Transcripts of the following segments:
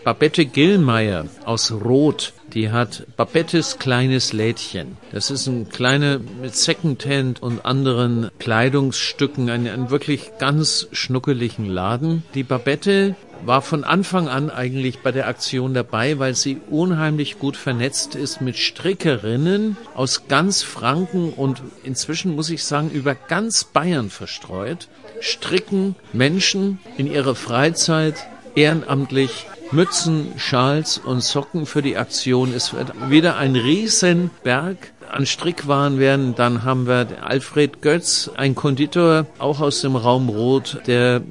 Babette Gillmeier aus Roth, die hat Babettes kleines Lädchen. Das ist ein kleiner mit Secondhand und anderen Kleidungsstücken, ein wirklich ganz schnuckeligen Laden. Die Babette war von Anfang an eigentlich bei der Aktion dabei, weil sie unheimlich gut vernetzt ist mit Strickerinnen aus ganz Franken und inzwischen, muss ich sagen, über ganz Bayern verstreut. Stricken Menschen in ihrer Freizeit ehrenamtlich Mützen, Schals und Socken für die Aktion. Es wird wieder ein Riesenberg an Strickwaren werden. Dann haben wir Alfred Götz, ein Konditor, auch aus dem Raum Roth, der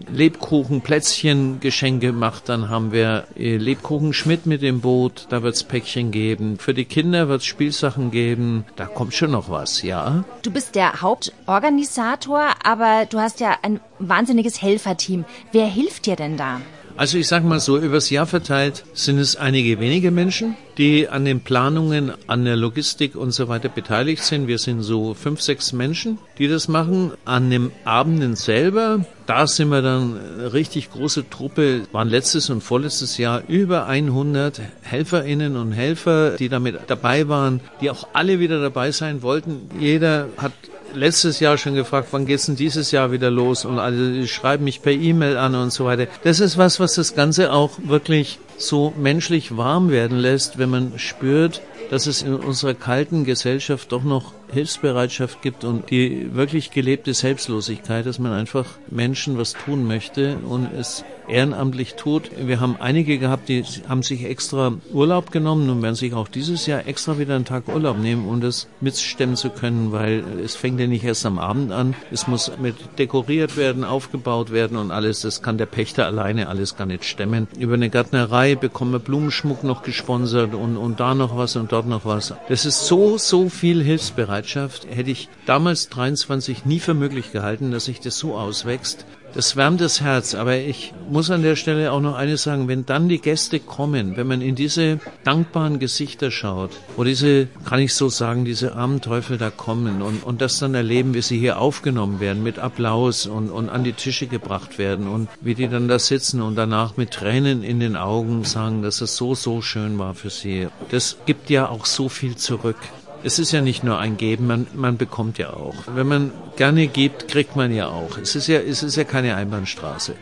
Lebkuchen-Plätzchen-Geschenke macht. Dann haben wir Lebkuchen Schmidt mit dem Boot, da wird's Päckchen geben. Für die Kinder wird's Spielsachen geben. Da kommt schon noch was, ja. Du bist der Hauptorganisator, aber du hast ja ein wahnsinniges Helferteam. Wer hilft dir denn da? Also ich sage mal so, übers Jahr verteilt sind es einige wenige Menschen, die an den Planungen, an der Logistik und so weiter beteiligt sind. Wir sind so 5, 6 Menschen, die das machen. An dem Abenden selber, da sind wir dann eine richtig große Truppe, waren letztes und vorletztes Jahr über 100 Helferinnen und Helfer, die damit dabei waren, die auch alle wieder dabei sein wollten. Jeder hat letztes Jahr schon gefragt, wann geht's denn dieses Jahr wieder los? Und alle schreiben mich per E-Mail an und so weiter. Das ist was das Ganze auch wirklich so menschlich warm werden lässt, wenn man spürt, dass es in unserer kalten Gesellschaft doch noch Hilfsbereitschaft gibt und die wirklich gelebte Selbstlosigkeit, dass man einfach Menschen was tun möchte und es ehrenamtlich tut. Wir haben einige gehabt, die haben sich extra Urlaub genommen und werden sich auch dieses Jahr extra wieder einen Tag Urlaub nehmen, um das mitstemmen zu können, weil es fängt ja nicht erst am Abend an. Es muss mit dekoriert werden, aufgebaut werden und alles. Das kann der Pächter alleine alles gar nicht stemmen. Über eine Gärtnerei bekommen wir Blumenschmuck noch gesponsert und da noch was und dort noch was. Das ist so viel Hilfsbereitschaft. Hätte ich damals 23 nie für möglich gehalten, dass sich das so auswächst. Das wärmt das Herz, aber ich muss an der Stelle auch noch eines sagen, wenn dann die Gäste kommen, wenn man in diese dankbaren Gesichter schaut, wo diese, kann ich so sagen, diese armen Teufel da kommen und das dann erleben, wie sie hier aufgenommen werden mit Applaus und an die Tische gebracht werden und wie die dann da sitzen und danach mit Tränen in den Augen sagen, dass es so schön war für sie. Das gibt ja auch so viel zurück. Es ist ja nicht nur ein Geben, man bekommt ja auch. Wenn man gerne gibt, kriegt man ja auch. Es ist ja keine Einbahnstraße.